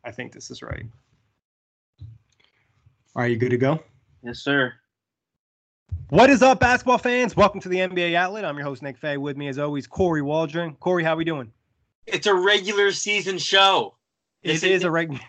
I think this is right. Are you good to go? Yes, sir. What is up, basketball fans? Welcome to the NBA Outlet. I'm your host, Nick Fay. With me, as always, Corey Waldron. Corey, how we doing? It's a regular season show. It is a regular.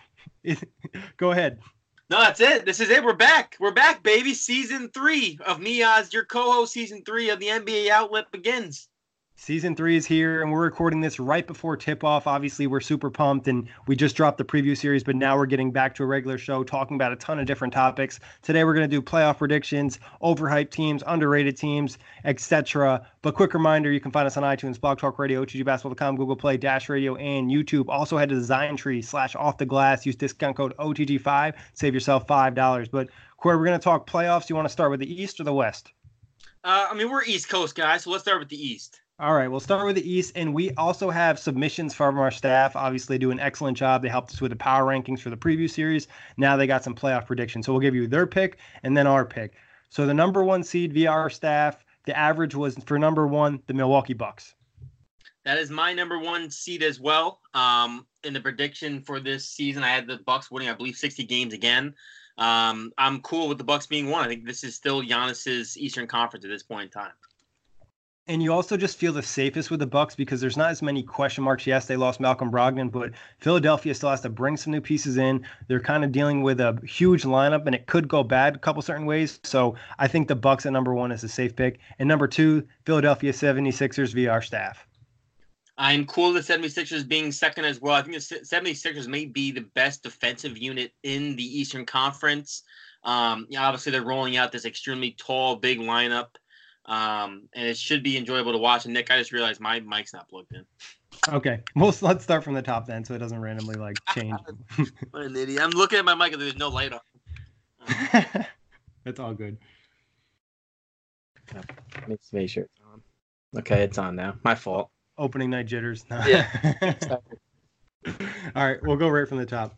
Go ahead. No, that's it. This is it. We're back. We're back, baby. Season 3 of me as your co-host. Season 3 of the NBA Outlet begins. Season 3 is here, and we're recording this right before tip-off. Obviously, we're super pumped, and we just dropped the preview series, but now we're getting back to a regular show, talking about a ton of different topics. Today, we're going to do playoff predictions, overhyped teams, underrated teams, etc. But quick reminder, you can find us on iTunes, Blog Talk Radio, OTGBasketball.com, Google Play, Dash Radio, and YouTube. Also, head to DesignTree/OffTheGlass. Use discount code OTG5. Save yourself $5. But, Corey, we're going to talk playoffs. You want to start with the East or the West? We're East Coast guys, so let's start with the East. All right, we'll start with the East, and we also have submissions from our staff. Obviously, they do an excellent job. They helped us with the power rankings for the preview series. Now they got some playoff predictions. So we'll give you their pick and then our pick. So the number one seed via our staff, the average was for number one, the Milwaukee Bucks. That is my number one seed as well. In the prediction for this season, I had the Bucks winning, I believe, 60 games again. I'm cool with the Bucks being one. I think this is still Giannis's Eastern Conference at this point in time. And you also just feel the safest with the Bucks because there's not as many question marks. Yes, they lost Malcolm Brogdon, but Philadelphia still has to bring some new pieces in. They're kind of dealing with a huge lineup, and it could go bad a couple certain ways. So I think the Bucks at number one is a safe pick. And number two, Philadelphia 76ers via our staff. I'm cool with the 76ers being second as well. I think the 76ers may be the best defensive unit in the Eastern Conference. Obviously, they're rolling out this extremely tall, big lineup. And it should be enjoyable to watch. And Nick, I just realized my mic's not plugged in. Okay. Well, let's start from the top then so it doesn't randomly change. What an idiot. I'm looking at my mic and there's no light on. That's all good. Let me make sure it's on. Okay, it's on now. My fault. Opening night jitters. No. Yeah. All right, we'll go right from the top.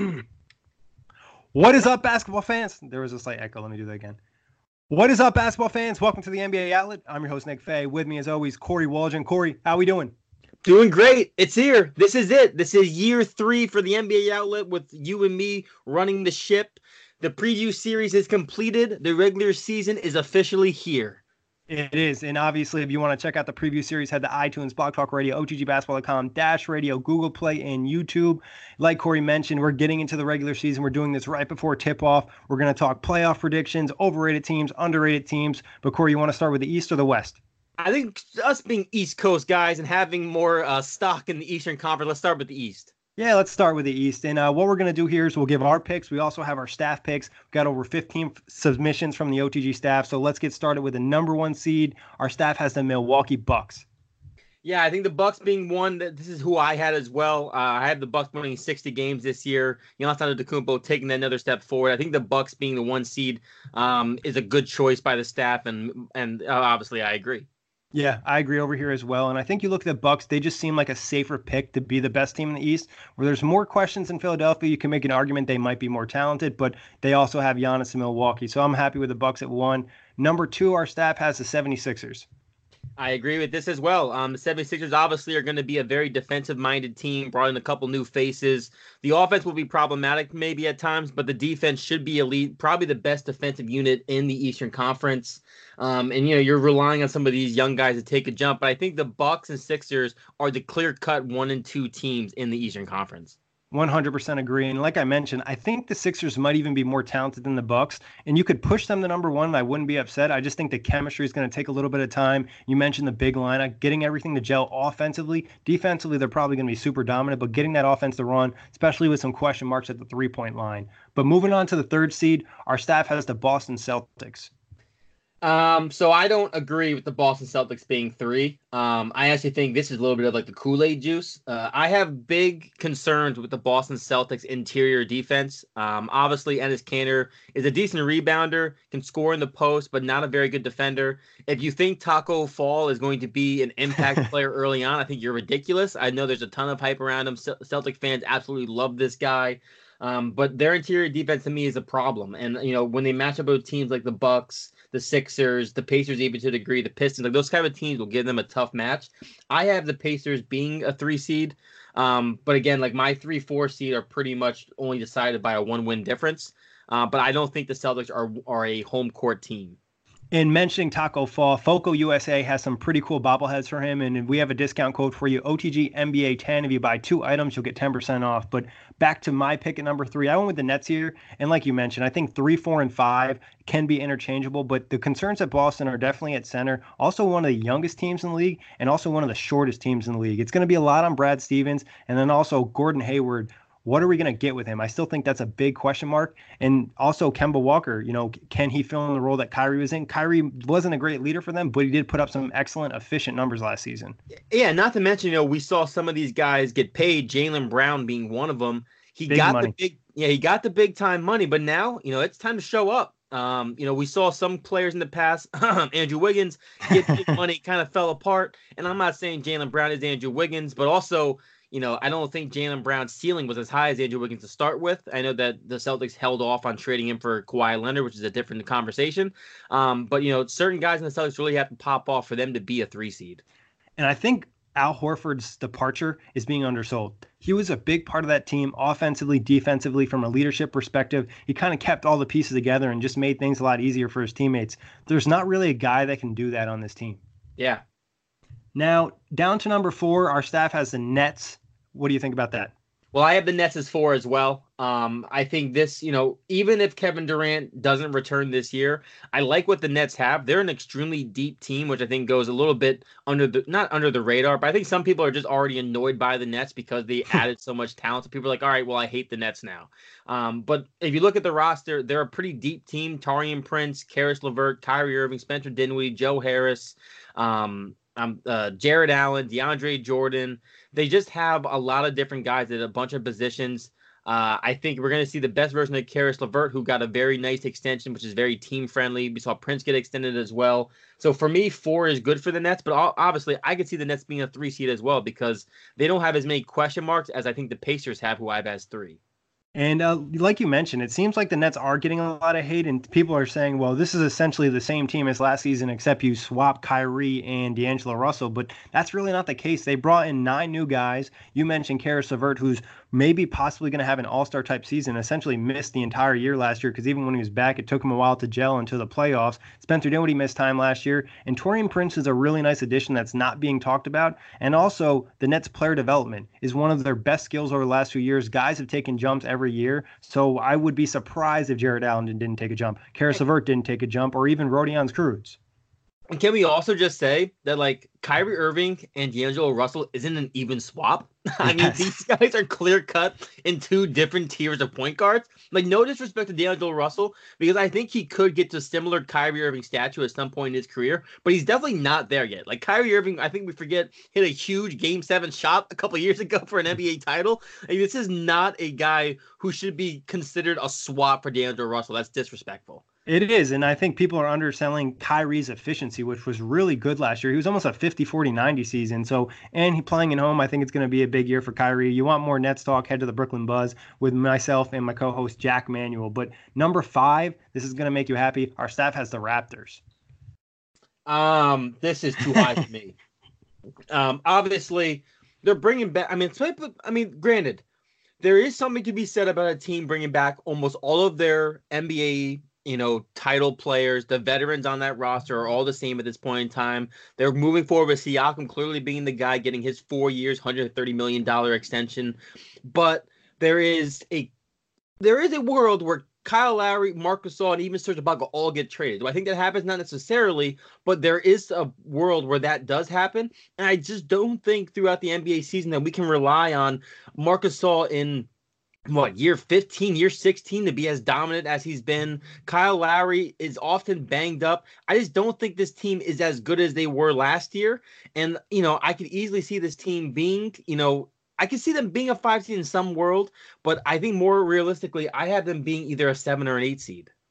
What is up, basketball fans? There was a slight echo. Let me do that again. What is up, basketball fans? Welcome to the NBA Outlet. I'm your host, Nick Fay. With me, as always, Corey Waldron. Corey, how we doing? Doing great. It's here. This is it. This is year 3 for the NBA Outlet with you and me running the ship. The preview series is completed. The regular season is officially here. It is. And obviously, if you want to check out the preview series, head to iTunes, Blog Talk Radio, OTGBasketball.com, Dash Radio, Google Play, and YouTube. Like Corey mentioned, we're getting into the regular season. We're doing this right before tip-off. We're going to talk playoff predictions, overrated teams, underrated teams. But Corey, you want to start with the East or the West? I think us being East Coast guys and having more stock in the Eastern Conference, let's start with the East. Yeah, let's start with the East. And what we're going to do here is we'll give our picks. We also have our staff picks. We've got over 15 submissions from the OTG staff. So let's get started with the number one seed. Our staff has the Milwaukee Bucks. Yeah, I think the Bucks being one, this is who I had as well. I had the Bucks winning 60 games this year. Giannis Antetokounmpo taking another step forward. I think the Bucks being the one seed is a good choice by the staff, and obviously I agree. Yeah, I agree over here as well. And I think you look at the Bucks, they just seem like a safer pick to be the best team in the East. Where there's more questions in Philadelphia, you can make an argument they might be more talented, but they also have Giannis in Milwaukee. So I'm happy with the Bucks at 1. Number 2, our staff has the 76ers. I agree with this as well. The 76ers obviously are going to be a very defensive-minded team, brought in a couple new faces. The offense will be problematic maybe at times, but the defense should be elite, probably the best defensive unit in the Eastern Conference. And you're relying on some of these young guys to take a jump, but I think the Bucks and Sixers are the clear-cut 1 and 2 teams in the Eastern Conference. 100% agree. And like I mentioned, I think the Sixers might even be more talented than the Bucks. And you could push them to number 1, and I wouldn't be upset. I just think the chemistry is going to take a little bit of time. You mentioned the big lineup, getting everything to gel offensively. Defensively, they're probably going to be super dominant, but getting that offense to run, especially with some question marks at the three-point line. But moving on to the 3rd seed, our staff has the Boston Celtics. So I don't agree with the Boston Celtics being 3. I actually think this is a little bit of like the Kool-Aid juice. I have big concerns with the Boston Celtics interior defense. Obviously, Enes Kanter is a decent rebounder, can score in the post, but not a very good defender. If you think Taco Fall is going to be an impact player early on, I think you're ridiculous. I know there's a ton of hype around him. Celtic fans absolutely love this guy. But their interior defense to me is a problem. And, when they match up with teams like the Bucks, the Sixers, the Pacers even to a degree, the Pistons, like those kind of teams will give them a tough match. I have the Pacers being a 3 seed. But again, like my 3-4 seed are pretty much only decided by a 1-win difference. But I don't think the Celtics are a home court team. In mentioning Taco Fall, Foco USA has some pretty cool bobbleheads for him, and we have a discount code for you, OTG NBA 10. If you buy 2 items, you'll get 10% off. But back to my pick at number 3, I went with the Nets here, and like you mentioned, I think 3, 4, and 5 can be interchangeable, but the concerns at Boston are definitely at center. Also one of the youngest teams in the league, and also one of the shortest teams in the league. It's going to be a lot on Brad Stevens, and then also Gordon Hayward. What are we going to get with him? I still think that's a big question mark. And also Kemba Walker, can he fill in the role that Kyrie was in? Kyrie wasn't a great leader for them, but he did put up some excellent, efficient numbers last season. Yeah, not to mention, we saw some of these guys get paid, Jaylen Brown being one of them. He got the big time money, but now, it's time to show up. We saw some players in the past, Andrew Wiggins, get big money, kind of fell apart. And I'm not saying Jaylen Brown is Andrew Wiggins, but also, I don't think Jaylen Brown's ceiling was as high as Andrew Wiggins to start with. I know that the Celtics held off on trading him for Kawhi Leonard, which is a different conversation. But, certain guys in the Celtics really have to pop off for them to be a 3 seed. And I think Al Horford's departure is being undersold. He was a big part of that team offensively, defensively, from a leadership perspective. He kind of kept all the pieces together and just made things a lot easier for his teammates. There's not really a guy that can do that on this team. Yeah. Now, down to number 4, our staff has the Nets. What do you think about that? Well, I have the Nets as 4 as well. I think this, even if Kevin Durant doesn't return this year, I like what the Nets have. They're an extremely deep team, which I think goes a little bit not under the radar, but I think some people are just already annoyed by the Nets because they added so much talent. So people are like, all right, well, I hate the Nets now. But if you look at the roster, they're a pretty deep team. Taurean Prince, Karis LeVert, Kyrie Irving, Spencer Dinwiddie, Joe Harris, Jared Allen, DeAndre Jordan. They just have a lot of different guys at a bunch of positions. I think we're going to see the best version of Karis LeVert, who got a very nice extension, which is very team-friendly. We saw Prince get extended as well. So for me, 4 is good for the Nets, but obviously I could see the Nets being a 3 seed as well because they don't have as many question marks as I think the Pacers have, who I have as 3. And like you mentioned, it seems like the Nets are getting a lot of hate, and people are saying, well, this is essentially the same team as last season, except you swap Kyrie and D'Angelo Russell. But that's really not the case. They brought in 9 new guys. You mentioned Karis LeVert, who's maybe possibly going to have an all-star type season, essentially missed the entire year last year because even when he was back, it took him a while to gel into the playoffs. Spencer Dinwiddie missed time last year, and Taurean Prince is a really nice addition that's not being talked about. And also, the Nets' player development is one of their best skills over the last few years. Guys have taken jumps every year, so I would be surprised if Jared Allen didn't take a jump, Karis LeVert didn't take a jump, or even Rodion Cruz. And can we also just say that, like, Kyrie Irving and D'Angelo Russell isn't an even swap? I mean, these guys are clear-cut in 2 different tiers of point guards. Like, no disrespect to D'Angelo Russell, because I think he could get to similar Kyrie Irving stature at some point in his career, but he's definitely not there yet. Like, Kyrie Irving, I think we forget, hit a huge Game 7 shot a couple years ago for an NBA title. Like, this is not a guy who should be considered a swap for D'Angelo Russell. That's disrespectful. It is, and I think people are underselling Kyrie's efficiency, which was really good last year. He was almost a 50-40-90 season. So, and he playing at home, I think it's going to be a big year for Kyrie. You want more Nets talk, head to the Brooklyn Buzz with myself and my co-host Jack Manuel. But number 5, this is going to make you happy. Our staff has the Raptors. This is too high for me. Obviously, they're bringing back. I mean, granted, there is something to be said about a team bringing back almost all of their NBA title players. The veterans on that roster are all the same at this point in time. They're moving forward with Siakam clearly being the guy getting his 4 years, $130 million extension. But there is a world where Kyle Lowry, Marc Gasol, and even Serge Ibaka all get traded. Do I think that happens? Not necessarily, but there is a world where that does happen. And I just don't think throughout the NBA season that we can rely on Marc Gasol in year 15, year 16 to be as dominant as he's been. Kyle Lowry is often banged up. I just don't think this team is as good as they were last year. And, I could easily see this team being, I can see them being a 5 seed in some world, but I think more realistically, I have them being either a 7 or an 8 seed.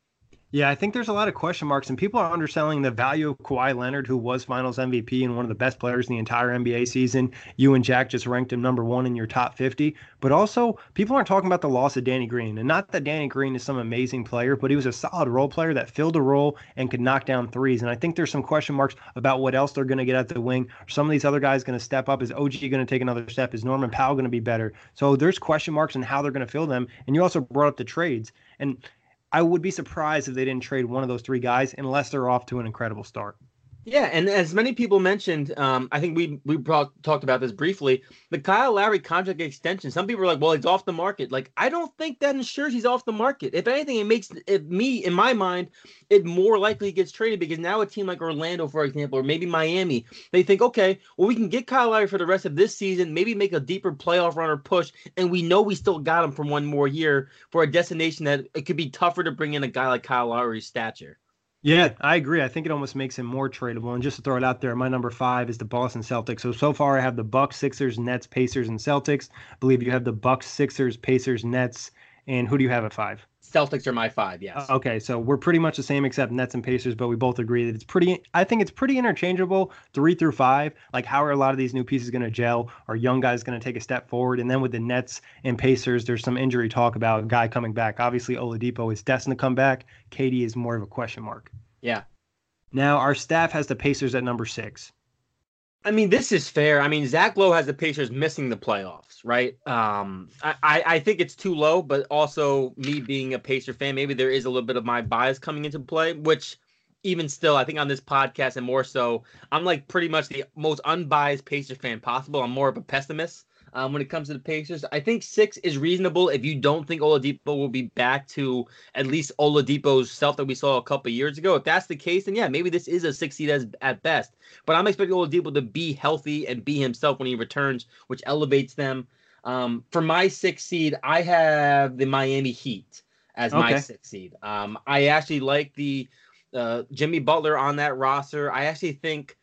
Yeah, I think there's a lot of question marks, and people are underselling the value of Kawhi Leonard, who was Finals MVP and one of the best players in the entire NBA season. You and Jack just ranked him number one in your top 50. But also, people aren't talking about the loss of Danny Green. And not that Danny Green is some amazing player, but he was a solid role player that filled a role and could knock down threes. And I think there's some question marks about what else they're going to get at the wing. Are some of these other guys going to step up? Is OG going to take another step? Is Norman Powell going to be better? So there's question marks on how they're going to fill them. And you also brought up the trades. And I would be surprised if they didn't trade one of those three guys unless they're off to an incredible start. Yeah, and as many people mentioned, I think we talked about this briefly. The Kyle Lowry contract extension. Some people are like, "Well, he's off the market." Like, I don't think that ensures he's off the market. If anything, it makes in my mind, it more likely he gets traded because now a team like Orlando, for example, or maybe Miami, they think, okay, well, we can get Kyle Lowry for the rest of this season, maybe make a deeper playoff run or push, and we know we still got him for one more year for a destination that it could be tougher to bring in a guy like Kyle Lowry's stature. Yeah, I agree. I think it almost makes him more tradable. And just to throw it out there, my number 5 is the Boston Celtics. So far I have the Bucks, Sixers, Nets, Pacers, and Celtics. I believe you have the Bucks, Sixers, Pacers, Nets, and who do you have at 5? Celtics are my 5, yes. Okay, so we're pretty much the same except Nets and Pacers, but we both agree that I think it's pretty interchangeable, 3 through 5. Like, how are a lot of these new pieces going to gel? Are young guys going to take a step forward? And then with the Nets and Pacers, there's some injury talk about a guy coming back. Obviously, Oladipo is destined to come back. KD is more of a question mark. Yeah. Now, our staff has the Pacers at number 6. I mean, this is fair. I mean, Zach Lowe has the Pacers missing the playoffs, right? I think it's too low, but also me being a Pacer fan, maybe there is a little bit of my bias coming into play, which even still, I think on this podcast and more so, I'm like pretty much the most unbiased Pacer fan possible. I'm more of a pessimist when it comes to the Pacers. I think 6 is reasonable if you don't think Oladipo will be back to at least Oladipo's self that we saw a couple of years ago. If that's the case, then yeah, maybe this is a 6 seed at best. But I'm expecting Oladipo to be healthy and be himself when he returns, which elevates them. For my 6 seed, I have the Miami Heat as my 6 seed. I actually like the Jimmy Butler on that roster. I actually think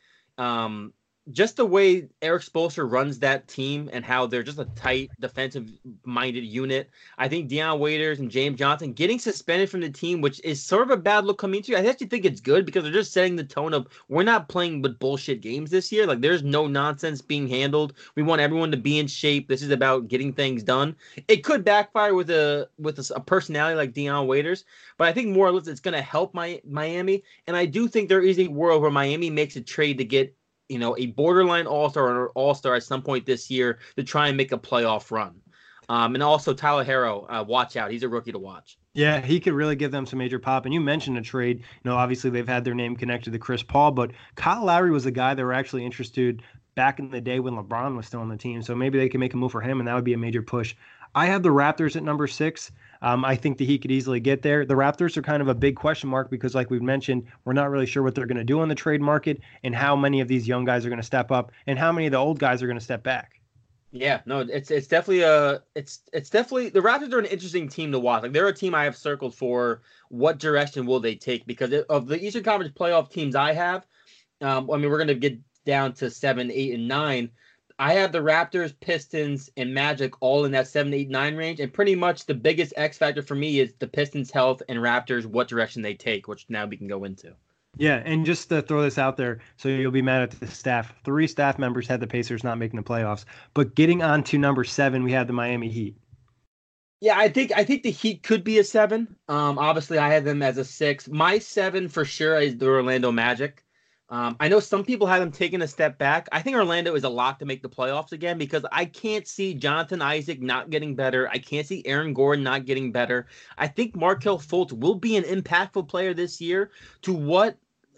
just the way Eric Spoelstra runs that team and how they're just a tight defensive-minded unit. I think Deion Waiters and James Johnson getting suspended from the team, which is sort of a bad look coming into. I actually think it's good because they're just setting the tone of we're not playing with bullshit games this year. Like, there's no nonsense being handled. We want everyone to be in shape. This is about getting things done. It could backfire with a personality like Deion Waiters, but I think more or less it's going to help Miami. And I do think there is a world where Miami makes a trade to get a borderline all-star or all-star at some point this year to try and make a playoff run. And also Tyler Herro, watch out. He's a rookie to watch. Yeah, he could really give them some major pop. And you mentioned a trade. Obviously they've had their name connected to Chris Paul, but Kyle Lowry was a guy they were actually interested back in the day when LeBron was still on the team. So maybe they can make a move for him, and that would be a major push. I have the Raptors at number 6. I think that he could easily get there. The Raptors are kind of a big question mark because, like we've mentioned, we're not really sure what they're going to do on the trade market and how many of these young guys are going to step up and how many of the old guys are going to step back. Yeah, no, it's definitely it's definitely the Raptors are an interesting team to watch. Like, they're a team I have circled for what direction will they take because of the Eastern Conference playoff teams I have. I mean, we're going to get down to 7, 8, and 9. I have the Raptors, Pistons, and Magic all in that 7, 8, 9 range. And pretty much the biggest X factor for me is the Pistons' health and Raptors, what direction they take, which now we can go into. Yeah, and just to throw this out there, so you'll be mad at the staff. 3 staff members had the Pacers not making the playoffs. But getting on to number 7, we have the Miami Heat. Yeah, I think the Heat could be a 7. Obviously, I had them as a 6. My 7 for sure is the Orlando Magic. I know some people have them taking a step back. I think Orlando is a lock to make the playoffs again because I can't see Jonathan Isaac not getting better. I can't see Aaron Gordon not getting better. I think Markelle Fultz will be an impactful player this year. To what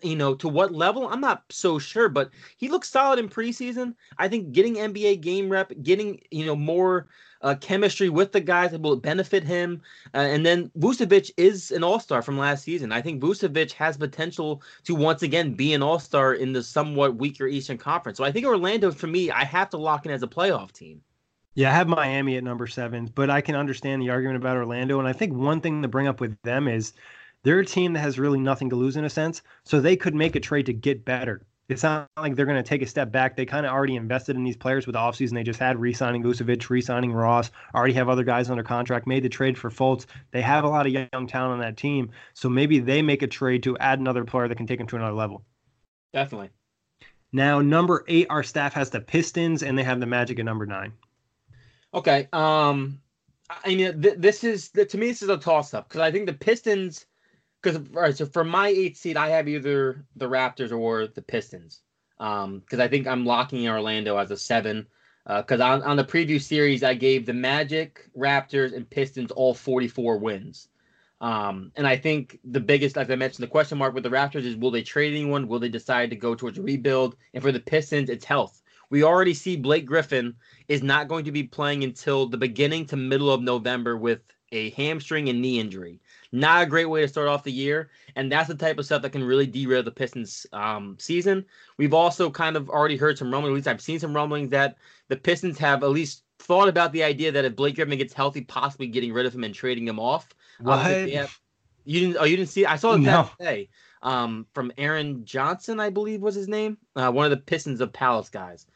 level? I'm not so sure, but he looks solid in preseason. I think getting NBA game rep, getting, more chemistry with the guys that will benefit him. And then Vucevic is an all-star from last season. I think Vucevic has potential to once again be an all-star in the somewhat weaker Eastern Conference. So I think Orlando, for me, I have to lock in as a playoff team. Yeah, I have Miami at number 7, but I can understand the argument about Orlando. And I think one thing to bring up with them is they're a team that has really nothing to lose in a sense, so they could make a trade to get better. It's not like they're going to take a step back. They kind of already invested in these players with the offseason they just had, re-signing Vucevic, re-signing Ross, already have other guys under contract, made the trade for Fultz. They have a lot of young talent on that team, so maybe they make a trade to add another player that can take them to another level. Definitely. Now, number 8, our staff has the Pistons, and they have the Magic at number 9. Okay. I mean, this is to me, this is a toss-up because I think the Pistons. Because so for my 8th seed, I have either the Raptors or the Pistons. Because I think I'm locking in Orlando as a 7. Because on the preview series, I gave the Magic, Raptors, and Pistons all 44 wins. And I think the biggest, like I mentioned, the question mark with the Raptors is, will they trade anyone? Will they decide to go towards a rebuild? And for the Pistons, it's health. We already see Blake Griffin is not going to be playing until the beginning to middle of November with a hamstring and knee injury. Not a great way to start off the year, and that's the type of stuff that can really derail the Pistons season. We've also kind of already heard some rumblings, at least I've seen some rumblings, that the Pistons have at least thought about the idea that if Blake Griffin gets healthy, possibly getting rid of him and trading him off. What? You didn't see it? I saw it No. today from Aaron Johnson, I believe was his name, one of the Pistons of Palace guys.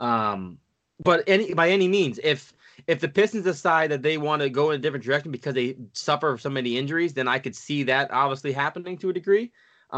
But by any means, if the Pistons decide that they want to go in a different direction because they suffer so many injuries, then I could see that obviously happening to a degree.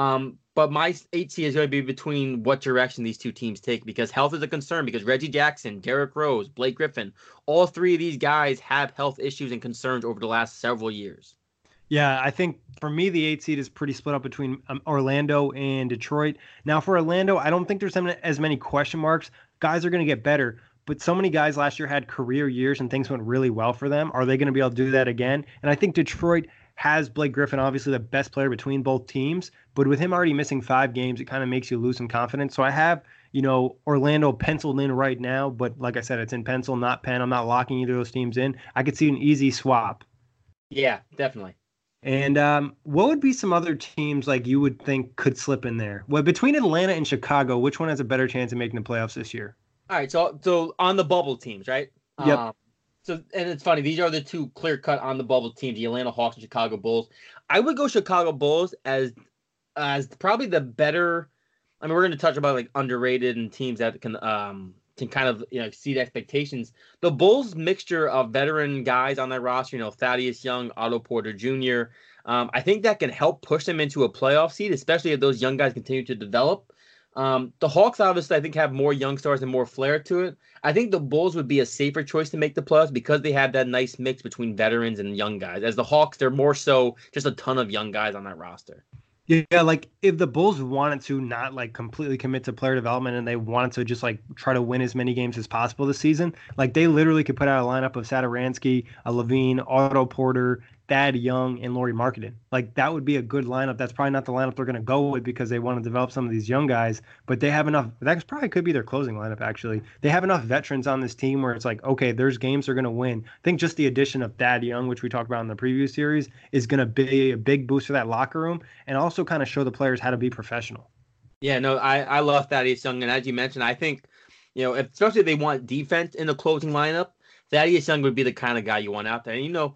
But my 8 seed is going to be between what direction these two teams take, because health is a concern, because Reggie Jackson, Derrick Rose, Blake Griffin, all 3 of these guys have health issues and concerns over the last several years. Yeah, I think for me, the 8 seed is pretty split up between Orlando and Detroit. Now, for Orlando, I don't think there's as many question marks. Guys are going to get better, but so many guys last year had career years and things went really well for them. Are they going to be able to do that again? And I think Detroit has Blake Griffin, obviously the best player between both teams, but with him already missing 5 games, it kind of makes you lose some confidence. So I have, Orlando penciled in right now, but like I said, it's in pencil, not pen. I'm not locking either of those teams in. I could see an easy swap. Yeah, definitely. And what would be some other teams like you would think could slip in there? Well, between Atlanta and Chicago, which one has a better chance of making the playoffs this year? All right, so on the bubble teams, right? Yep. And it's funny, these are the 2 clear-cut on the bubble teams, the Atlanta Hawks and Chicago Bulls. I would go Chicago Bulls as probably the better. I mean, we're going to touch about like underrated and teams that can kind of exceed expectations. The Bulls mixture of veteran guys on that roster, Thaddeus Young, Otto Porter Jr. I think that can help push them into a playoff seed, especially if those young guys continue to develop. The Hawks obviously I think have more young stars and more flair to it. I think the Bulls would be a safer choice to make the playoffs because they have that nice mix between veterans and young guys. As the Hawks, they're more so just a ton of young guys on that roster. Yeah, like if the Bulls wanted to not like completely commit to player development and they wanted to just like try to win as many games as possible this season, like they literally could put out a lineup of Satoransky, Levine, Otto Porter, Thad Young, and Lauri Markkanen. Like that would be a good lineup. That's probably not the lineup they're going to go with because they want to develop some of these young guys, but they have enough. That probably could be their closing lineup, actually. They have enough veterans on this team where it's like, okay, there's games they're going to win. I think just the addition of Thad Young, which we talked about in the previous series, is going to be a big boost for that locker room and also kind of show the players how to be professional. Yeah, no, I love Thaddeus Young. And as you mentioned, I think, especially if they want defense in the closing lineup, Thaddeus Young would be the kind of guy you want out there. And,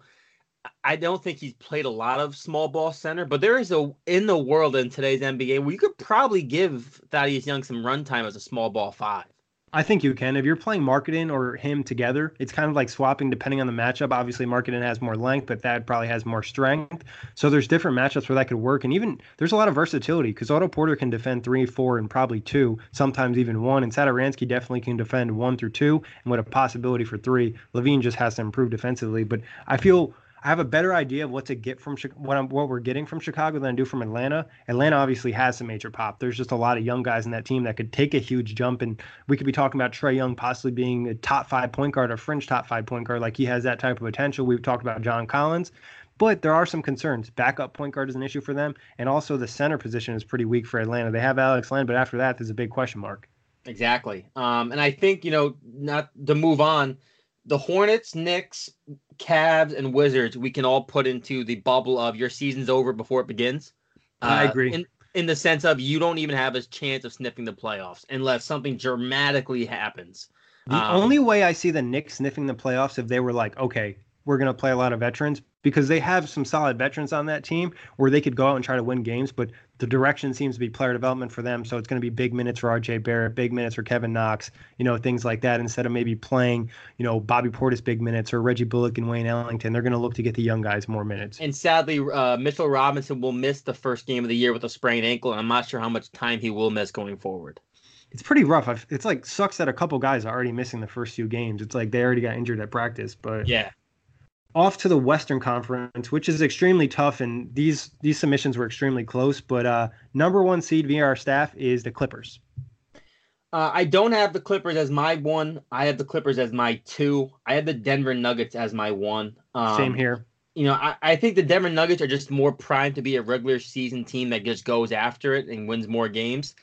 I don't think he's played a lot of small ball center, but there is in the world in today's NBA where you could probably give Thaddeus Young some run time as a small ball 5. I think you can. If you're playing Markkanen or him together, it's kind of like swapping depending on the matchup. Obviously, Markkanen has more length, but Thad probably has more strength. So there's different matchups where that could work. And even there's a lot of versatility because Otto Porter can defend 3, 4, and probably 2, sometimes even 1. And Satoransky definitely can defend 1 through 2 and with a possibility for 3. Levine just has to improve defensively. But I feel I have a better idea of what to get from what we're getting from Chicago than I do from Atlanta. Atlanta obviously has some major pop. There's just a lot of young guys in that team that could take a huge jump, and we could be talking about Trae Young possibly being a top 5 point guard, a fringe top 5 point guard. Like he has that type of potential. We've talked about John Collins, but there are some concerns. Backup point guard is an issue for them, and also the center position is pretty weak for Atlanta. They have Alex Len, but after that, there's a big question mark. Exactly. And I think, not to move on, the Hornets, Knicks, Cavs, and Wizards, we can all put into the bubble of your season's over before it begins. I agree. In the sense of you don't even have a chance of sniffing the playoffs unless something dramatically happens. The only way I see the Knicks sniffing the playoffs if they were like, okay, we're going to play a lot of veterans because they have some solid veterans on that team where they could go out and try to win games, but the direction seems to be player development for them. So it's going to be big minutes for RJ Barrett, big minutes for Kevin Knox, things like that, instead of maybe playing, Bobby Portis big minutes or Reggie Bullock and Wayne Ellington. They're going to look to get the young guys more minutes. And sadly, Mitchell Robinson will miss the first game of the year with a sprained ankle. And I'm not sure how much time he will miss going forward. It's pretty rough. It's like sucks that a couple guys are already missing the first few games. It's like they already got injured at practice, but yeah. Off to the Western Conference, which is extremely tough, and these submissions were extremely close. But number one seed via our staff is the Clippers. I don't have the Clippers as my 1. I have the Clippers as my 2. I have the Denver Nuggets as my 1. Same here. I think the Denver Nuggets are just more primed to be a regular season team that just goes after it and wins more games.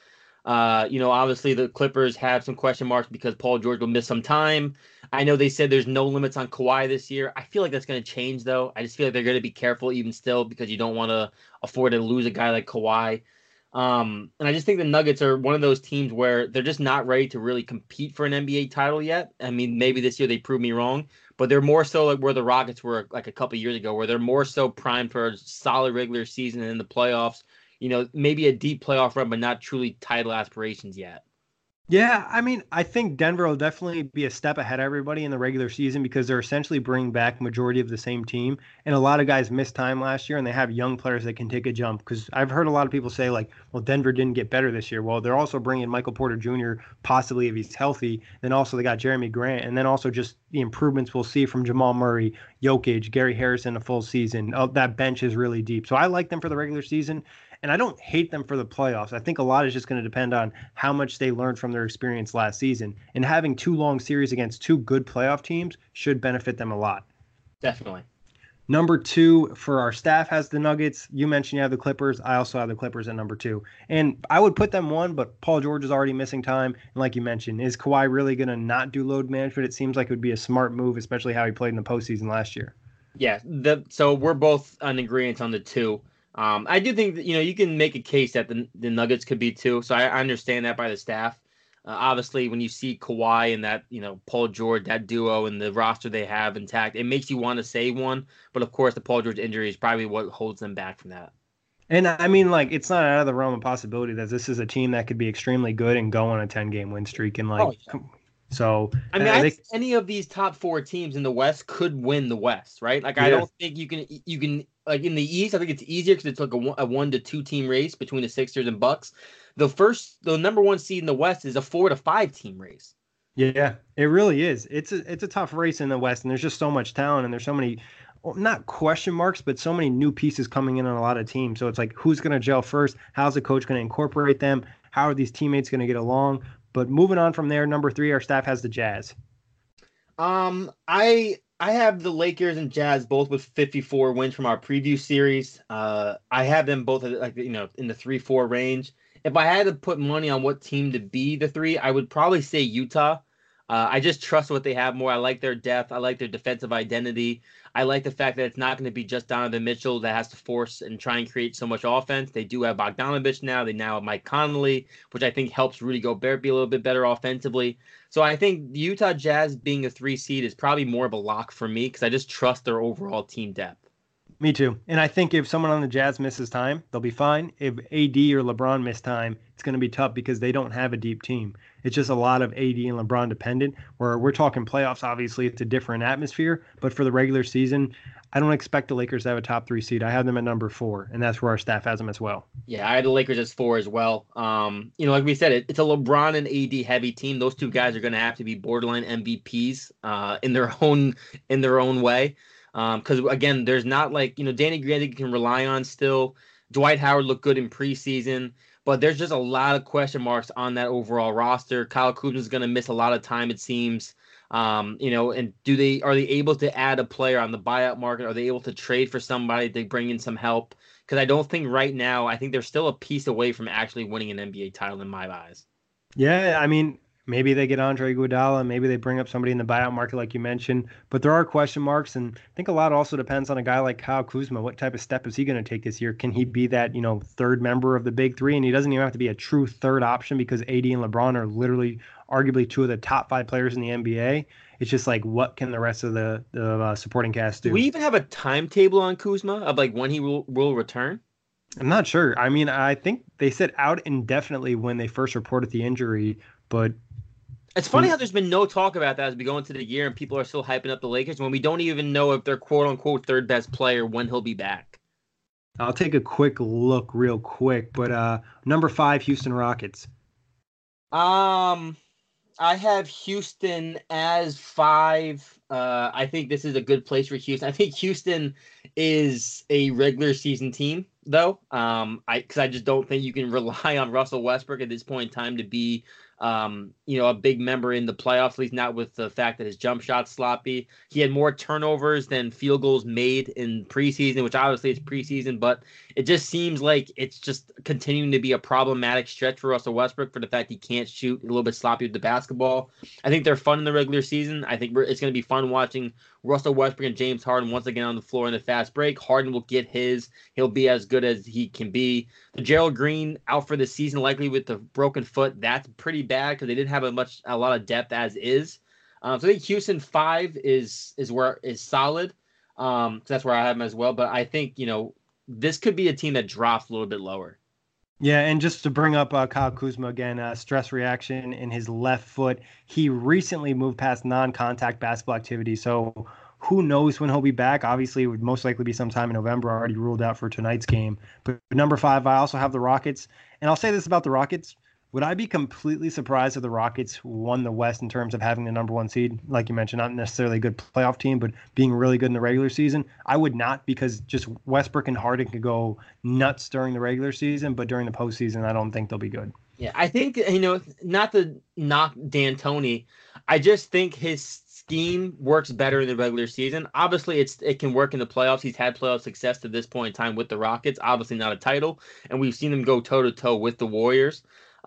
Obviously the Clippers have some question marks because Paul George will miss some time. I know they said there's no limits on Kawhi this year. I feel like that's going to change, though. I just feel like they're going to be careful even still because you don't want to afford to lose a guy like Kawhi. And I just think the Nuggets are one of those teams where they're just not ready to really compete for an NBA title yet. I mean, maybe this year they prove me wrong, but they're more so like where the Rockets were like a couple years ago, where they're more so primed for a solid regular season and in the playoffs. Maybe a deep playoff run, but not truly title aspirations yet. Yeah, I mean, I think Denver will definitely be a step ahead of everybody in the regular season because they're essentially bringing back majority of the same team. And a lot of guys missed time last year, and they have young players that can take a jump. Because I've heard a lot of people say, like, well, Denver didn't get better this year. Well, they're also bringing Michael Porter Jr., possibly if he's healthy. Then also they got Jeremy Grant. And then also just the improvements we'll see from Jamal Murray, Jokic, Gary Harrison a full season. That bench is really deep. So I like them for the regular season. And I don't hate them for the playoffs. I think a lot is just going to depend on how much they learned from their experience last season. And having 2 long series against 2 good playoff teams should benefit them a lot. Definitely. Number 2 for our staff has the Nuggets. You mentioned you have the Clippers. I also have the Clippers at number 2. And I would put them 1, but Paul George is already missing time. And like you mentioned, is Kawhi really going to not do load management? It seems like it would be a smart move, especially how he played in the postseason last year. Yeah, so we're both on agreement on the 2. I do think that, you can make a case that the Nuggets could be 2. So I understand that by the staff. Obviously, when you see Kawhi and that, Paul George, that duo and the roster they have intact, it makes you want to say 1. But of course, the Paul George injury is probably what holds them back from that. And I mean, like, it's not out of the realm of possibility that this is a team that could be extremely good and go on a 10-game win streak. And So I mean, any of these top 4 teams in the West could win the West, right? Like, I don't think you can like in the East. I think it's easier because it's like a 1 to 2 team race between the Sixers and Bucks. The number 1 seed in the West is a 4 to 5 team race. Yeah, it really is. It's a tough race in the West, and there's just so much talent, and there's so many, not question marks, but so many new pieces coming in on a lot of teams. So it's like, who's going to gel first? How's the coach going to incorporate them? How are these teammates going to get along? But moving on from there, number 3, our staff has the Jazz. I have the Lakers and Jazz both with 54 wins from our preview series. I have them both in the 3-4 range. If I had to put money on what team to be the 3, I would probably say Utah. I just trust what they have more. I like their depth. I like their defensive identity. I like the fact that it's not going to be just Donovan Mitchell that has to force and try and create so much offense. They do have Bogdanovich now. They now have Mike Conley, which I think helps Rudy Gobert be a little bit better offensively. So I think the Utah Jazz being a 3 seed is probably more of a lock for me because I just trust their overall team depth. Me too. And I think if someone on the Jazz misses time, they'll be fine. If AD or LeBron miss time, it's going to be tough because they don't have a deep team. It's just a lot of AD and LeBron dependent, where we're talking playoffs. Obviously, it's a different atmosphere. But for the regular season, I don't expect the Lakers to have a top 3 seed. I have them at number 4, and that's where our staff has them as well. Yeah, I had the Lakers as 4 as well. Like we said, it's a LeBron and AD heavy team. Those 2 guys are going to have to be borderline MVPs in their own way. Because again, there's not like, Danny Green you can rely on still. Dwight Howard looked good in preseason, but there's just a lot of question marks on that overall roster. Kyle Kuzma is going to miss a lot of time, it seems. And are they able to add a player on the buyout market? Are they able to trade for somebody to bring in some help? Because I don't think right now, I think they're still a piece away from actually winning an NBA title in my eyes. Yeah, I mean, Maybe they get Andre Iguodala. Maybe they bring up somebody in the buyout market, like you mentioned. But there are question marks, and I think a lot also depends on a guy like Kyle Kuzma. What type of step is he going to take this year? Can he be that third member of the big three? And he doesn't even have to be a true third option because AD and LeBron are literally, arguably, two of the top 5 players in the NBA. It's just like, what can the rest of the supporting cast do? Do we even have a timetable on Kuzma of like when he will return? I'm not sure. I mean, I think they said out indefinitely when they first reported the injury, but it's funny how there's been no talk about that as we go into the year and people are still hyping up the Lakers when we don't even know if they're quote unquote third best player when he'll be back. I'll take a quick look real quick, but number 5, Houston Rockets. I have Houston as 5. I think this is a good place for Houston. I think Houston is a regular season team, though. Because I just don't think you can rely on Russell Westbrook at this point in time to be, a big member in the playoffs. At least not with the fact that his jump shot's sloppy. He had more turnovers than field goals made in preseason, which obviously is preseason, but it just seems like it's just continuing to be a problematic stretch for Russell Westbrook for the fact he can't shoot, a little bit sloppy with the basketball. I think they're fun in the regular season. I think it's going to be fun watching Russell Westbrook and James Harden once again on the floor in the fast break. Harden will get his. He'll be as good as he can be. The Gerald Green out for the season, likely with the broken foot. That's pretty bad because they didn't have a lot of depth as is. So I think Houston 5 is solid. So that's where I have them as well. But I think this could be a team that drops a little bit lower. Yeah, and just to bring up Kyle Kuzma again, stress reaction in his left foot. He recently moved past non-contact basketball activity, so who knows when he'll be back. Obviously, it would most likely be sometime in November, already ruled out for tonight's game. But number 5, I also have the Rockets. And I'll say this about the Rockets. Would I be completely surprised if the Rockets won the West in terms of having the number 1 seed? Like you mentioned, not necessarily a good playoff team, but being really good in the regular season. I would not, because just Westbrook and Harden could go nuts during the regular season, but during the postseason, I don't think they'll be good. Yeah, I think, not to knock D'Antoni, I just think his scheme works better in the regular season. Obviously, it can work in the playoffs. He's had playoff success to this point in time with the Rockets. Obviously not a title, and we've seen him go toe-to-toe with the Warriors.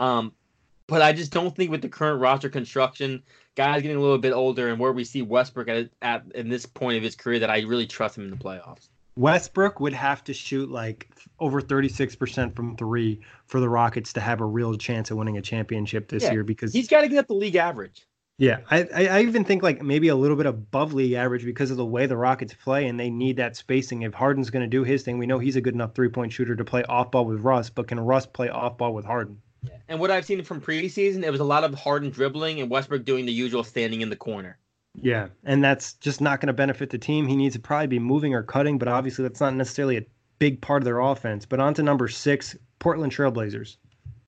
But I just don't think with the current roster construction, guys getting a little bit older, and where we see Westbrook at in this point of his career, that I really trust him in the playoffs. Westbrook would have to shoot like over 36% from 3 for the Rockets to have a real chance of winning a championship this year, because he's got to get up the league average. Yeah, I even think like maybe a little bit above league average because of the way the Rockets play, and they need that spacing. If Harden's going to do his thing, we know he's a good enough 3-point shooter to play off ball with Russ, but can Russ play off ball with Harden? Yeah. And what I've seen from preseason, it was a lot of Harden dribbling and Westbrook doing the usual standing in the corner. Yeah, and that's just not going to benefit the team. He needs to probably be moving or cutting, but obviously that's not necessarily a big part of their offense. But on to number 6, Portland Trailblazers.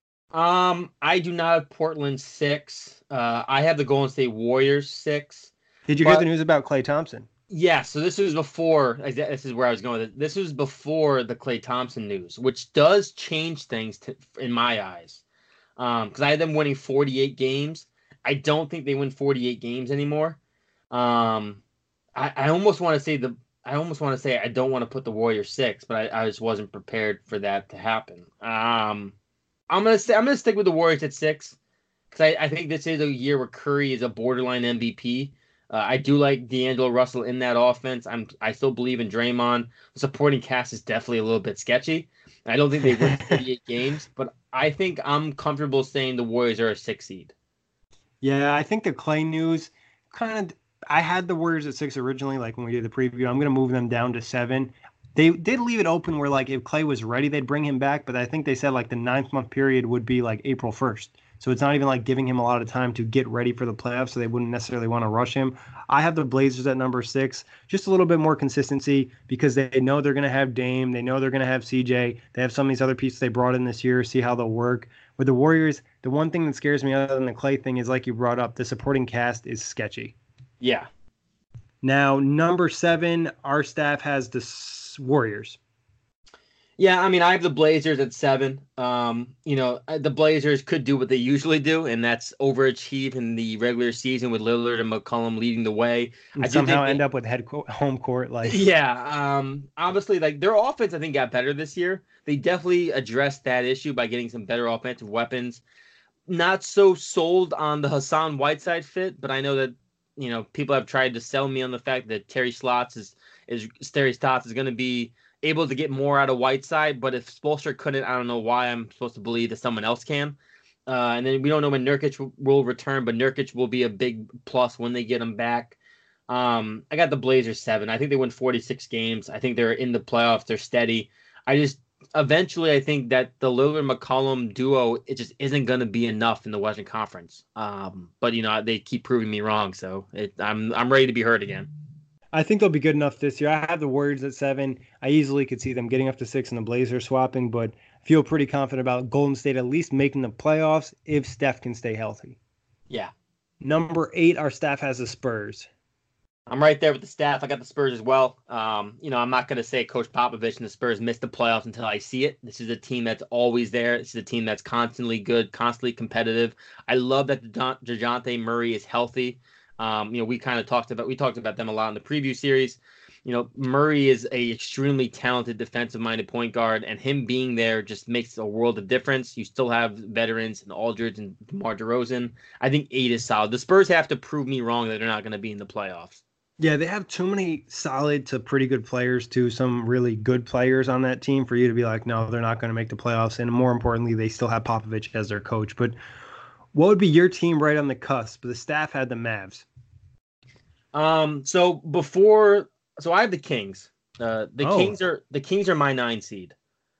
I do not have Portland 6. I have the Golden State Warriors 6. Did you hear the news about Klay Thompson? Yeah, so this was before. This is where I was going with it. This was before the Klay Thompson news, which does change things in my eyes. Because I had them winning 48 games. I don't think they win 48 games anymore. I almost want to say I don't want to put the Warriors 6, but I just wasn't prepared for that to happen. I'm gonna stick with the Warriors at 6 because I think this is a year where Curry is a borderline MVP. I do like D'Angelo Russell in that offense. I still believe in Draymond. The supporting cast is definitely a little bit sketchy. I don't think they win 48 games, but I think I'm comfortable saying the Warriors are a 6 seed. Yeah, I think the Klay news kind of. I had the Warriors at 6 originally, like when we did the preview. I'm going to move them down to 7. They did leave it open where, like, if Klay was ready, they'd bring him back. But I think they said, like, the 9th-month period would be, like, April 1st. So it's not even, like, giving him a lot of time to get ready for the playoffs, so they wouldn't necessarily want to rush him. I have the Blazers at number 6. Just a little bit more consistency because they know they're going to have Dame. They know they're going to have CJ. They have some of these other pieces they brought in this year, see how they'll work. With the Warriors, the one thing that scares me other than the Klay thing is, like you brought up, the supporting cast is sketchy. Yeah. Now, number 7, our staff has the Warriors. Yeah, I mean, I have the Blazers at 7. The Blazers could do what they usually do, and that's overachieve in the regular season with Lillard and McCollum leading the way. And somehow end up with home court. Obviously, like their offense, I think, got better this year. They definitely addressed that issue by getting some better offensive weapons. not so sold on the Hassan Whiteside fit, but I know that people have tried to sell me on the fact that Terry Stotts is going to be able to get more out of Whiteside. But if Spoelstra couldn't, I don't know why I'm supposed to believe that someone else can. And then we don't know when Nurkic will return, but Nurkic will be a big plus when they get him back. I got the Blazers 7. I think they win 46 games. I think they're in the playoffs. They're steady. Eventually, I think that the Lillard-McCollum duo, it just isn't going to be enough in the Western Conference. But they keep proving me wrong, so I'm ready to be heard again. I think they'll be good enough this year. I have the Warriors at 7. I easily could see them getting up to 6 and the Blazers swapping, but I feel pretty confident about Golden State at least making the playoffs if Steph can stay healthy. Yeah. Number 8, our staff has the Spurs. I'm right there with the staff. I got the Spurs as well. I'm not going to say Coach Popovich and the Spurs missed the playoffs until I see it. This is a team that's always there. This is a team that's constantly good, constantly competitive. I love that DeJounte Murray is healthy. We talked about them a lot in the preview series. Murray is a extremely talented defensive-minded point guard, and him being there just makes a world of difference. You still have veterans in Aldridge and DeMar DeRozan. I think 8 is solid. The Spurs have to prove me wrong that they're not going to be in the playoffs. Yeah, they have too many solid to pretty good players to some really good players on that team for you to be like, no, they're not going to make the playoffs. And more importantly, they still have Popovich as their coach. But what would be your team right on the cusp? The staff had the Mavs. So I have the Kings. The Kings are my 9 seed.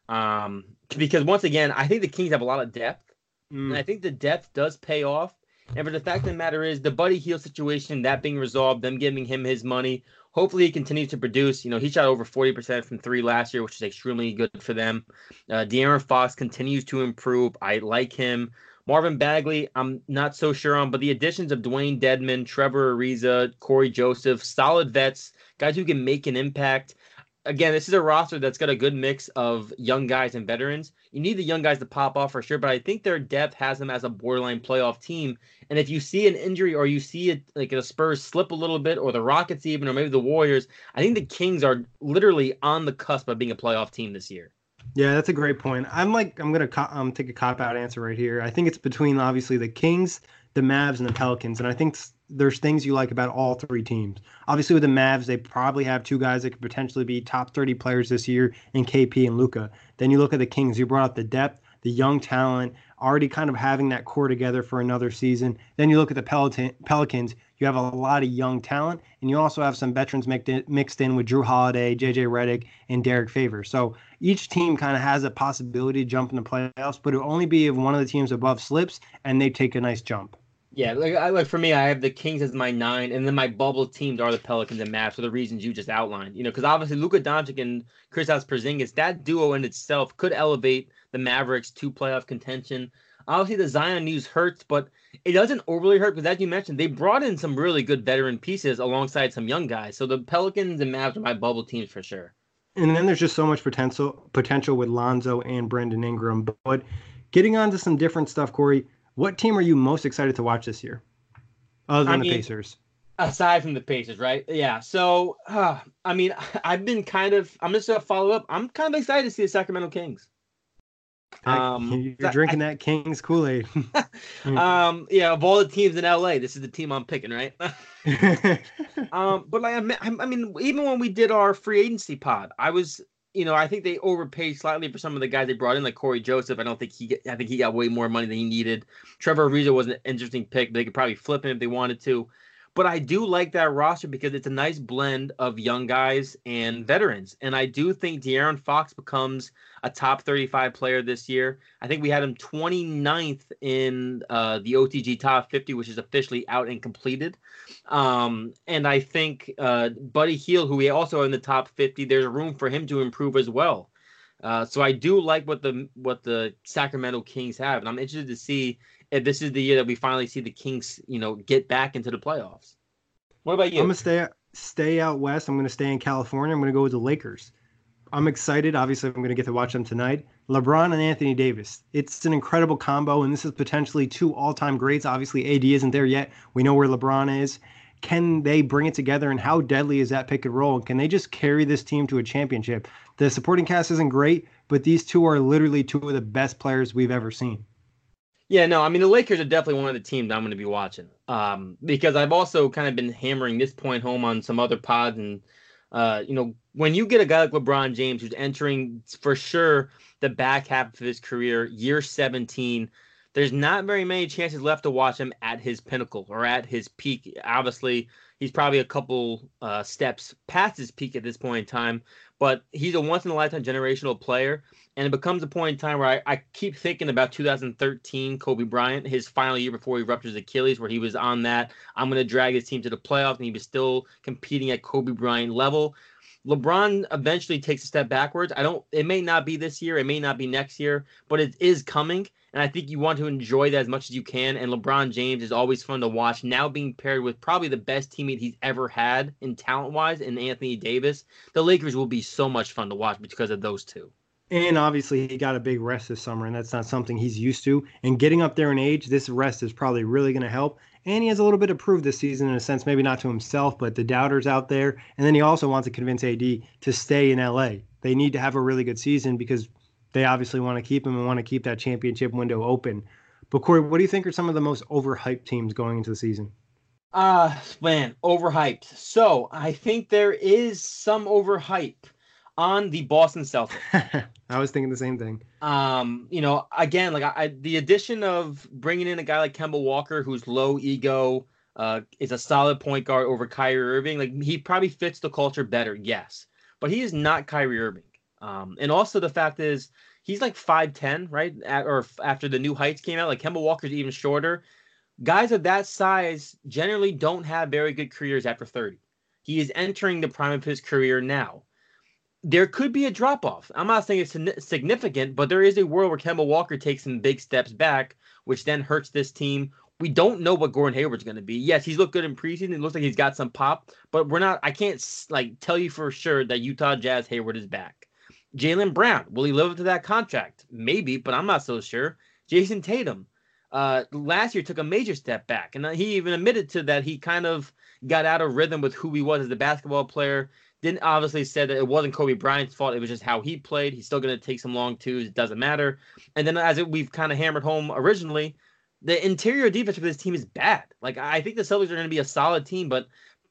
Because once again, I think the Kings have a lot of depth. And I think the depth does pay off. And for the fact of the matter is, the Buddy Hield situation, that being resolved, them giving him his money, hopefully he continues to produce. He shot over 40% from 3 last year, which is extremely good for them. De'Aaron Fox continues to improve. I like him. Marvin Bagley, I'm not so sure on, but the additions of Dwayne Dedmon, Trevor Ariza, Corey Joseph, solid vets, guys who can make an impact. Again, this is a roster that's got a good mix of young guys and veterans. You need the young guys to pop off for sure, but I think their depth has them as a borderline playoff team. And if you see an injury or you see it like the Spurs slip a little bit, or the Rockets even, or maybe the Warriors, I think the Kings are literally on the cusp of being a playoff team this year. Yeah, that's a great point. I'm going to take a cop-out answer right here. I think it's between, obviously, the Kings, the Mavs, and the Pelicans. And I think there's things you like about all 3 teams. Obviously, with the Mavs, they probably have 2 guys that could potentially be top 30 players this year in KP and Luka. Then you look at the Kings. You brought up the depth, the young talent, already kind of having that core together for another season. Then you look at the Pelicans. You have a lot of young talent, and you also have some veterans mixed in with Drew Holiday, JJ Redick, and Derek Favors. So each team kind of has a possibility to jump in the playoffs, but it will only be if one of the teams above slips and they take a nice jump. Yeah, like for me, I have the Kings as my 9, and then my bubble teams are the Pelicans and Mavs for the reasons you just outlined. Because obviously Luka Doncic and Kristaps Porzingis, that duo in itself could elevate the Mavericks to playoff contention. Obviously, the Zion news hurts, but it doesn't overly hurt because, as you mentioned, they brought in some really good veteran pieces alongside some young guys. So the Pelicans and Mavs are my bubble teams for sure. And then there's just so much potential with Lonzo and Brandon Ingram. But getting on to some different stuff, Corey, what team are you most excited to watch this year, other than the Pacers? Aside from the Pacers, right? Yeah. So, I'm just going to follow up. I'm kind of excited to see the Sacramento Kings. You're drinking that Kings Kool-Aid. Of all the teams in LA, this is the team I'm picking, right? But even when we did our free agency pod, I think they overpaid slightly for some of the guys they brought in, like Corey Joseph. I think he got way more money than he needed. Trevor Ariza was an interesting pick, but they could probably flip him if they wanted to. But I do like that roster because it's a nice blend of young guys and veterans. And I do think De'Aaron Fox becomes a top 35 player this year. I think we had him 29th in the OTG top 50, which is officially out and completed. And I think Buddy Hield, who we also are in the top 50, there's room for him to improve as well. So I do like what the Sacramento Kings have. And I'm interested to see if this is the year that we finally see the Kings, get back into the playoffs. What about you? I'm going to stay out west. I'm going to stay in California. I'm going to go with the Lakers. I'm excited. Obviously, I'm going to get to watch them tonight. LeBron and Anthony Davis. It's an incredible combo, and this is potentially 2 all-time greats. Obviously, AD isn't there yet. We know where LeBron is. Can they bring it together, and how deadly is that pick and roll? Can they just carry this team to a championship? The supporting cast isn't great, but these 2 are literally 2 of the best players we've ever seen. Yeah, no, I mean the Lakers are definitely one of the teams I'm going to be watching. Because I've also kind of been hammering this point home on some other pods, and when you get a guy like LeBron James who's entering for sure the back half of his career, year 17, there's not very many chances left to watch him at his pinnacle or at his peak. Obviously, he's probably a couple steps past his peak at this point in time, but he's a once in a lifetime generational player. And it becomes a point in time where I keep thinking about 2013 Kobe Bryant, his final year before he ruptured his Achilles, where he was on that, I'm going to drag his team to the playoffs, and he was still competing at Kobe Bryant level. LeBron eventually takes a step backwards. It may not be this year, it may not be next year, but it is coming. And I think you want to enjoy that as much as you can. And LeBron James is always fun to watch. Now being paired with probably the best teammate he's ever had in talent-wise in Anthony Davis, the Lakers will be so much fun to watch because of those two. And obviously, he got a big rest this summer, and that's not something he's used to. And getting up there in age, this rest is probably really going to help. And he has a little bit to prove this season in a sense, maybe not to himself, but the doubters out there. And then he also wants to convince AD to stay in LA. They need to have a really good season because they obviously want to keep him and want to keep that championship window open. But Corey, what do you think are some of the most overhyped teams going into the season? Man, overhyped. So I think there is some overhype on the Boston Celtics. I was thinking the same thing. Again, like the addition of bringing in a guy like Kemba Walker, who's low ego, is a solid point guard over Kyrie Irving. Like he probably fits the culture better, yes, but he is not Kyrie Irving. And also the fact is he's like 5'10", right? After the new heights came out, like Kemba Walker's even shorter. Guys of that size generally don't have very good careers after 30. He is entering the prime of his career now. There could be a drop-off. I'm not saying it's significant, but there is a world where Kemba Walker takes some big steps back, which then hurts this team. We don't know what Gordon Hayward's going to be. Yes, he's looked good in preseason. It looks like he's got some pop, but I can't tell you for sure that Utah Jazz Hayward is back. Jaylen Brown, will he live up to that contract? Maybe, but I'm not so sure. Jason Tatum, last year took a major step back, and he even admitted to that he kind of got out of rhythm with who he was as a basketball player. Didn't obviously said that it wasn't Kobe Bryant's fault. It was just how he played. He's still going to take some long twos. It doesn't matter. And then we've kind of hammered home originally, the interior defense for this team is bad. Like I think the Celtics are going to be a solid team, but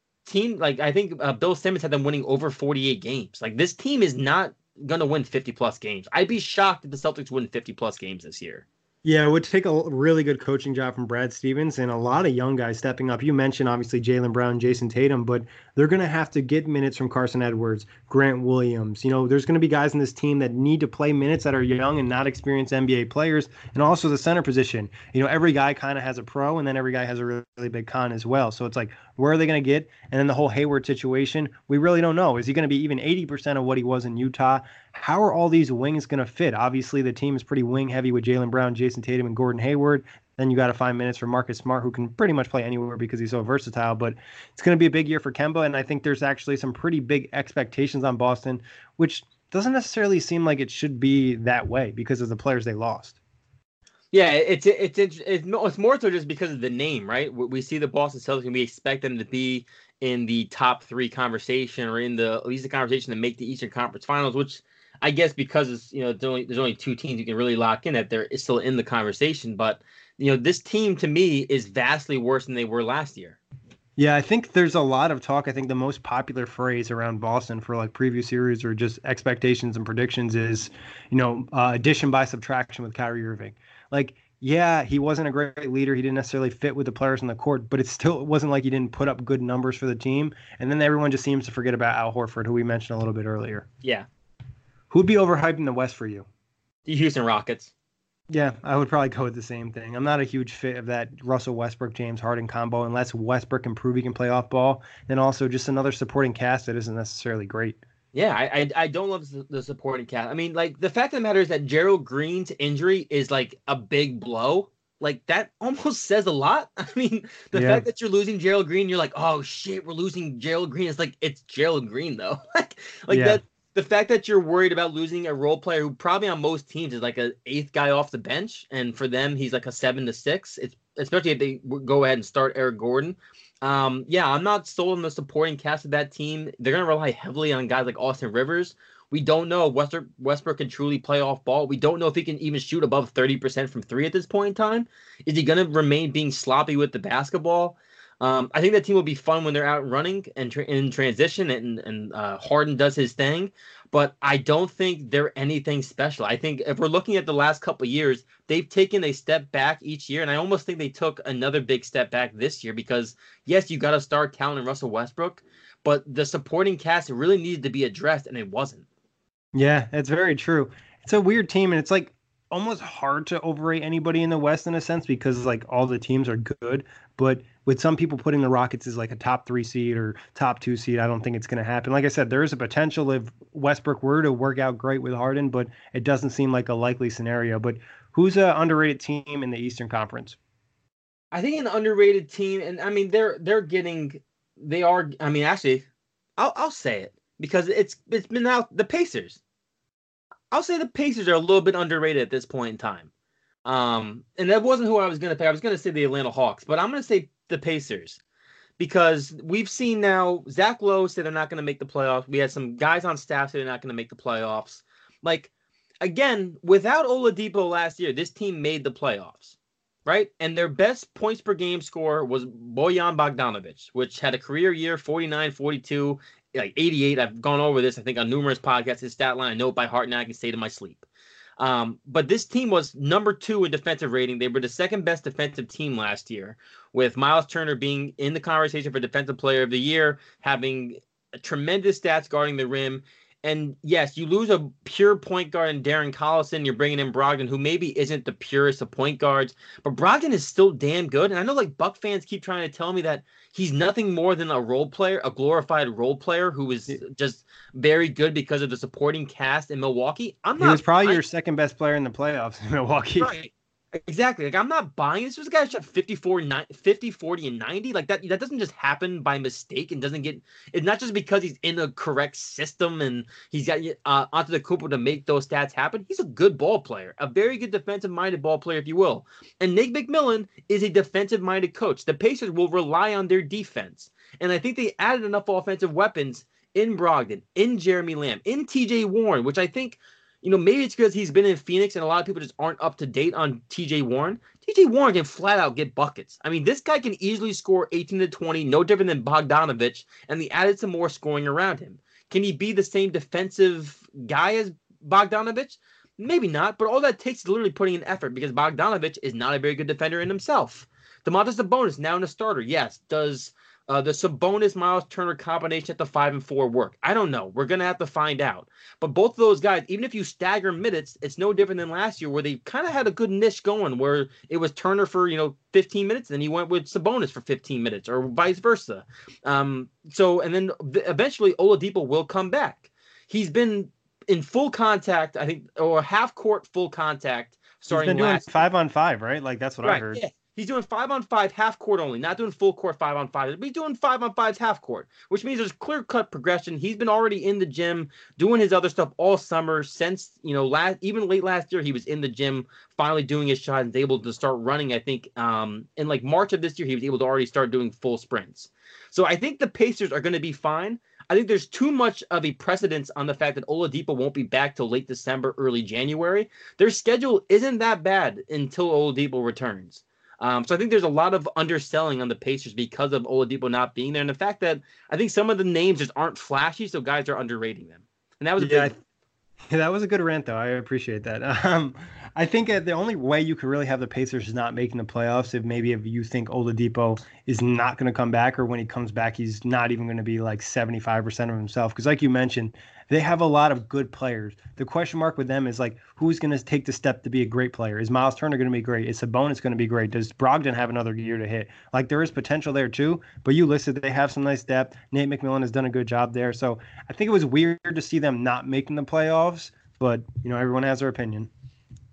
I think Bill Simmons had them winning over 48 games. Like this team is not going to win 50 plus games. I'd be shocked if the Celtics win 50 plus games this year. Yeah, it would take a really good coaching job from Brad Stevens and a lot of young guys stepping up. You mentioned, obviously, Jaylen Brown, Jason Tatum, but they're going to have to get minutes from Carson Edwards, Grant Williams. There's going to be guys in this team that need to play minutes that are young and not experienced NBA players, and also the center position. Every guy kind of has a pro, and then every guy has a really, really big con as well. So it's like, where are they going to get? And then the whole Hayward situation, we really don't know. Is he going to be even 80% of what he was in Utah? How are all these wings going to fit? Obviously, the team is pretty wing heavy with Jaylen Brown, Jason Tatum, and Gordon Hayward. Then you got to find minutes for Marcus Smart, who can pretty much play anywhere because he's so versatile. But it's going to be a big year for Kemba, and I think there's actually some pretty big expectations on Boston, which doesn't necessarily seem like it should be that way because of the players they lost. Yeah, it's more so just because of the name, right? We see the Boston Celtics, and we expect them to be in the top 3 conversation or at least the conversation to make the Eastern Conference Finals, which I guess because it's, there's only 2 teams you can really lock in that they're still in the conversation. But, this team to me is vastly worse than they were last year. Yeah, I think there's a lot of talk. I think the most popular phrase around Boston for like preview series or just expectations and predictions is, addition by subtraction with Kyrie Irving. Like, yeah, he wasn't a great leader. He didn't necessarily fit with the players on the court, but it wasn't like he didn't put up good numbers for the team. And then everyone just seems to forget about Al Horford, who we mentioned a little bit earlier. Yeah. Who'd be overhyped in the West for you? The Houston Rockets. Yeah, I would probably go with the same thing. I'm not a huge fan of that Russell Westbrook, James Harden combo unless Westbrook can prove he can play off ball. Then also just another supporting cast that isn't necessarily great. Yeah, I don't love the supporting cast. I mean, like the fact of the matter is that Gerald Green's injury is like a big blow. Like that almost says a lot. I mean, the fact that you're losing Gerald Green, you're like, oh shit, we're losing Gerald Green. It's like it's Gerald Green though. That. The fact that you're worried about losing a role player who probably on most teams is like an 8th guy off the bench, and for them he's like a 7 to 6. It's especially if they go ahead and start Eric Gordon. Yeah, I'm not sold on the supporting cast of that team. They're going to rely heavily on guys like Austin Rivers. We don't know if Westbrook can truly play off ball. We don't know if he can even shoot above 30% from three at this point in time. Is he going to remain being sloppy with the basketball? I think that team will be fun when they're out running and in transition and Harden does his thing. But I don't think they're anything special. I think if we're looking at the last couple of years, they've taken a step back each year. And I almost think they took another big step back this year because, yes, you got to start counting Russell Westbrook, but the supporting cast really needed to be addressed, and it wasn't. Yeah, that's very true. It's a weird team, and it's like almost hard to overrate anybody in the West in a sense because like all the teams are good, but with some people putting the Rockets as like a top 3 seed or top 2 seed, I don't think it's going to happen. Like I said, there is a potential if Westbrook were to work out great with Harden, but it doesn't seem like a likely scenario. But who's an underrated team in the Eastern Conference? I think an underrated team, and I mean they are. I mean, actually, I'll say it because it's been out the Pacers. I'll say the Pacers are a little bit underrated at this point in time. And that wasn't who I was going to pick. I was going to say the Atlanta Hawks, but I'm going to say the Pacers because we've seen now Zach Lowe say they're not going to make the playoffs. We had some guys on staff say they're not going to make the playoffs. Like, again, without Oladipo last year, this team made the playoffs, right? And their best points per game score was Bojan Bogdanovic, which had a career year, 49, 42, like 88. I've gone over this, I think, on numerous podcasts. His stat line, I know it by heart now. I can say it in my sleep. But this team was number 2 in defensive rating. They were the second best defensive team last year, with Miles Turner being in the conversation for Defensive Player of the Year, having tremendous stats guarding the rim. And yes, you lose a pure point guard in Darren Collison. You're bringing in Brogdon, who maybe isn't the purest of point guards, but Brogdon is still damn good. And I know like Buck fans keep trying to tell me that he's nothing more than a role player, a glorified role player who is just very good because of the supporting cast in Milwaukee. He was probably your second best player in the playoffs in Milwaukee. Right. Exactly. Like, I'm not buying this. This guy shot 50, 40, and 90. Like, that doesn't just happen by mistake and doesn't get – it's not just because he's in the correct system and he's got onto the Cooper to make those stats happen. He's a good ball player, a very good defensive-minded ball player, if you will. And Nate McMillan is a defensive-minded coach. The Pacers will rely on their defense. And I think they added enough offensive weapons in Brogdon, in Jeremy Lamb, in TJ Warren, which I think – maybe it's because he's been in Phoenix and a lot of people just aren't up to date on TJ Warren. TJ Warren can flat out get buckets. I mean, this guy can easily score 18 to 20, no different than Bogdanovic, and they added some more scoring around him. Can he be the same defensive guy as Bogdanovic? Maybe not, but all that takes is literally putting in effort because Bogdanovic is not a very good defender in himself. Domantas Sabonis, now in a starter, yes. Does the Sabonis Miles Turner combination at the 5 and 4 work? I don't know. We're gonna have to find out. But both of those guys, even if you stagger minutes, it's no different than last year where they kind of had a good niche going where it was Turner for 15 minutes, and he went with Sabonis for 15 minutes, or vice versa. And then eventually Oladipo will come back. He's been in full contact, I think, or half court full contact. Starting he's been doing 5-on-5, right? Like that's what I heard. Yeah. He's doing 5-on-5 half court only, not doing full court 5-on-5. He's doing 5-on-5s half court, which means there's clear cut progression. He's been already in the gym doing his other stuff all summer since, even late last year, he was in the gym finally doing his shot and was able to start running. I think in like March of this year, he was able to already start doing full sprints. So I think the Pacers are going to be fine. I think there's too much of a precedence on the fact that Oladipo won't be back till late December, early January. Their schedule isn't that bad until Oladipo returns. So I think there's a lot of underselling on the Pacers because of Oladipo not being there, and the fact that I think some of the names just aren't flashy, so guys are underrating them. And that was that was a good rant, though. I appreciate that. I think the only way you could really have the Pacers not making the playoffs if you think Oladipo is not going to come back, or when he comes back, he's not even going to be like 75% of himself. Because like you mentioned, they have a lot of good players. The question mark with them is like, who's going to take the step to be a great player? Is Miles Turner going to be great? Is Sabonis going to be great? Does Brogdon have another year to hit? Like there is potential there too, but you listed they have some nice depth. Nate McMillan has done a good job there. So I think it was weird to see them not making the playoffs, but everyone has their opinion.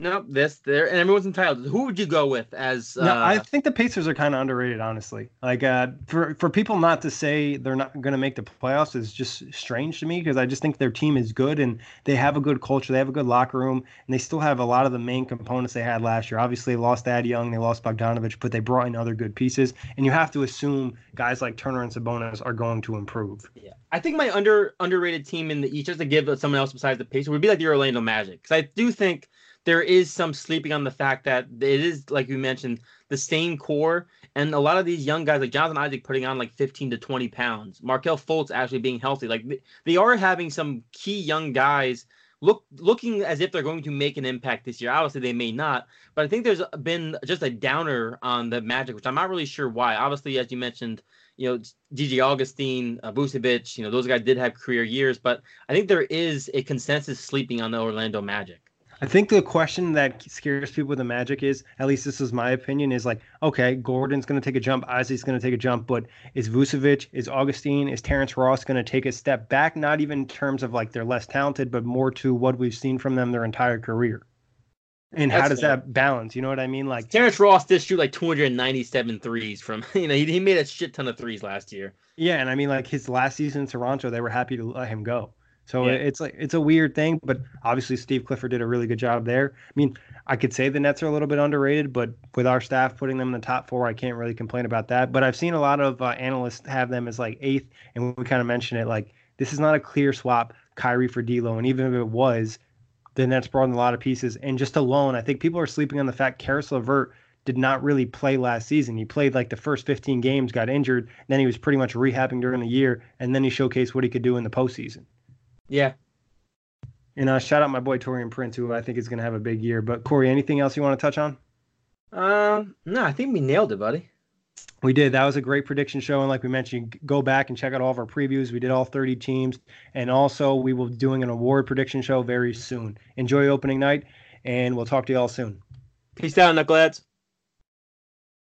No, this there, and everyone's entitled. Who would you go with as? No, I think the Pacers are kind of underrated, honestly. Like, for people not to say they're not going to make the playoffs is just strange to me because I just think their team is good and they have a good culture, they have a good locker room, and they still have a lot of the main components they had last year. Obviously, they lost Thad Young, they lost Bogdanovich, but they brought in other good pieces, and you have to assume guys like Turner and Sabonis are going to improve. Yeah, I think my underrated team in the East, just to give someone else besides the Pacers, would be like the Orlando Magic, because I do think there is some sleeping on the fact that it is, like you mentioned, the same core. And a lot of these young guys, like Jonathan Isaac, putting on like 15 to 20 pounds. Markelle Fultz actually being healthy. Like they are having some key young guys looking as if they're going to make an impact this year. Obviously, they may not. But I think there's been just a downer on the Magic, which I'm not really sure why. Obviously, as you mentioned, DJ Augustine, Vucevic, those guys did have career years. But I think there is a consensus sleeping on the Orlando Magic. I think the question that scares people with the Magic is, at least this is my opinion, is like, okay, Gordon's going to take a jump, Isaac's going to take a jump, but is Vucevic, is Augustine, is Terrence Ross going to take a step back? Not even in terms of like they're less talented, but more to what we've seen from them their entire career. And how does that balance? You know what I mean? Like Terrence Ross did shoot like 297 threes from, he made a shit ton of threes last year. Yeah, and I mean, like his last season in Toronto, they were happy to let him go. So yeah. It's a weird thing, but obviously Steve Clifford did a really good job there. I mean, I could say the Nets are a little bit underrated, but with our staff putting them in the top 4, I can't really complain about that. But I've seen a lot of analysts have them as like 8th, and we kind of mentioned it, like this is not a clear swap, Kyrie for D'Lo, and even if it was, the Nets brought in a lot of pieces. And just alone, I think people are sleeping on the fact Caris LeVert did not really play last season. He played like the first 15 games, got injured, then he was pretty much rehabbing during the year, and then he showcased what he could do in the postseason. Yeah. And shout out my boy Taurean Prince, who I think is going to have a big year. But Corey, anything else you want to touch on? No, I think we nailed it, buddy. We did. That was a great prediction show. And like we mentioned, go back and check out all of our previews. We did all 30 teams. And also we will be doing an award prediction show very soon. Enjoy opening night, and we'll talk to you all soon. Peace out, Knuckleheads.